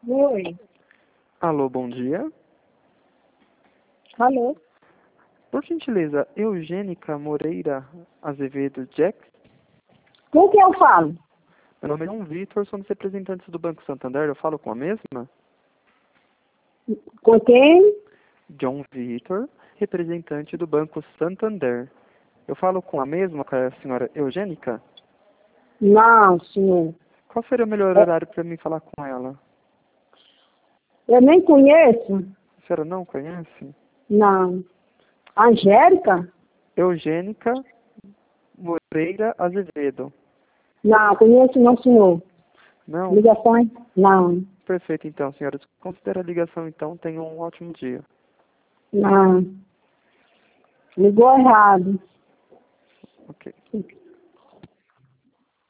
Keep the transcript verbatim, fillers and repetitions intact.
Oi. Alô, bom dia. Alô? Por gentileza, Eugênica Moreira Azevedo Jack? Com quem eu falo? Meu nome é João Vitor, somos representantes do Banco Santander. Eu falo com a mesma? Com quem? John Vitor, representante do Banco Santander. Eu falo com a mesma, com a senhora Eugênica? Não, senhor. Qual seria o melhor É, horário para mim falar com ela? eu nem conheço. A senhora não conhece? Não. Angélica? Eugênica Moreira Azevedo. Não, conheço não, senhor. Não? Ligações? Não. Perfeito, então, senhora. Considera a ligação, então. Tenha um ótimo dia. Não. Ligou errado. Ok.